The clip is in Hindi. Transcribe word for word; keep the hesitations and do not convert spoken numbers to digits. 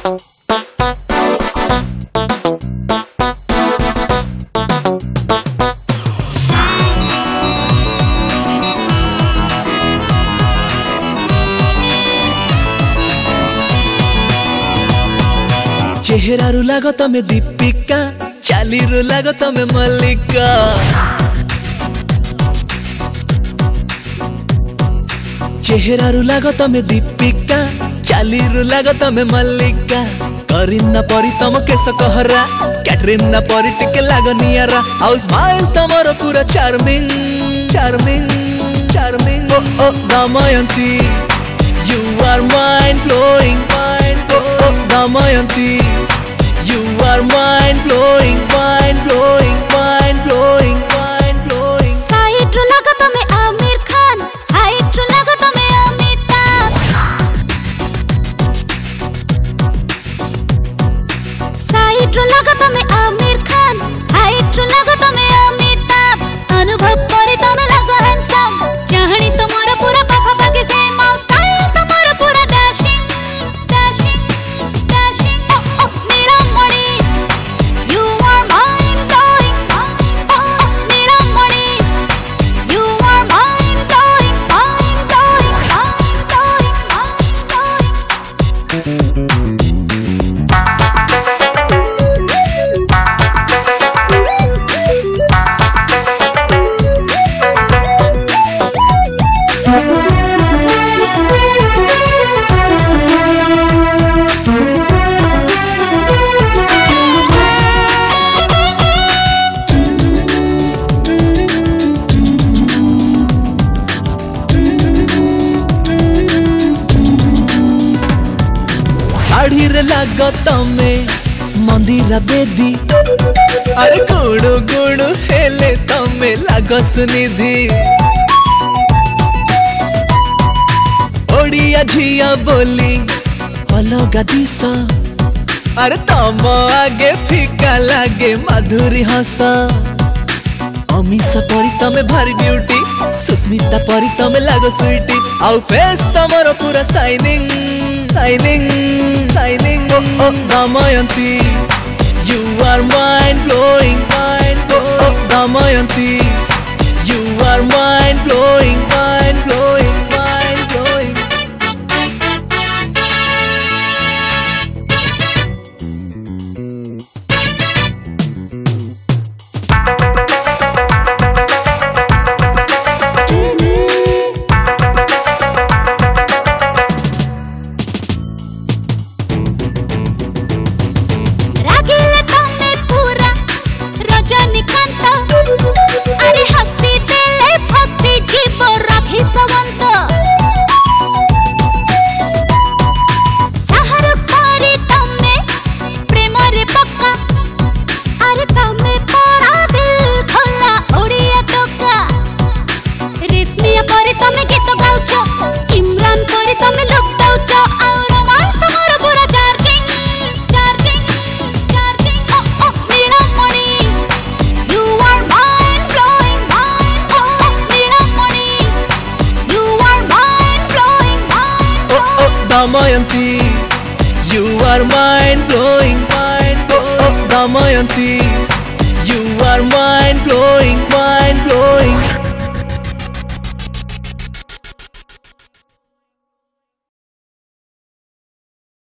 चेहरा रु लागो तमे दीपिका, चाली रु लागो तमे मल्लिका। चेहरा रु लागो तमे दीपिका, चाली रु लागो तमे मल्लिका। करीना परी तम केस कहरा, कैटरीना परी टिके लागो नियारा। आउ स्माइल तमरो पूरा चार्मिंग चार्मिंग चार्मिंग। ओ ओ Damayanti, you are mind blowing, mind blowing. Oh, oh Damayanti, you are mind blowing, mind blowing, mind blowing, mind blowing. Side ro laga tame Amir Khan, height ro laga tame Amitabh. Side ro laga tame Amir Khan, height ro laga tame Amitabh. Anubhav kore tame lago handsome, chahani tomara pura pakha pakhe same. Style tomara pura dashing, dashing, dashing. Oh oh Nilamani, you are mind blowing. Oh oh Nilamani, you are mind blowing, mind blowing, mind blowing, mind blowing. Sari रे लागो तमे मंदिरा बेदी। अरे गुड़ु गुड़ु हेले तमे लागो सुनिधि। ओडिया झिया बोली अलगा दिस। अरे तम आगे फीका लागे माधुरी हस। अमीषा परी तमे भारी ब्यूटी, सुस्मिता परी तमे लागो स्वीटी। आउ फेस तमरो पूरा शाइनिंग शाइनिंग शाइनिंग। ओ ओ Damayanti, you are mind blowing, mind blowing. Oh oh Damayanti, you are mind blowing, mind blowing, mind blowing. रागिले तमे पूरा रजनीकांत। अरे हसी देले फसी जीव राखी सवंत। शाहरुख परी तमे प्रेम रे पक्का। अरे तमे पड़ा दिल खोला ओडिया टोका। रेशमिया परी तमे गीत गाउछ, इमरान परी तमे लुक दउछ। आउ रोमांस तमरो पूरा चार्जिंग चार्जिंग चार्जिंग। ओ ओ Neelamani, you are mind blowing, mind oh oh Neelmani, you are mind blowing, mind Oh oh Damayanti, you are mind blowing, mind. Oh oh Damayanti, you are mind blowing,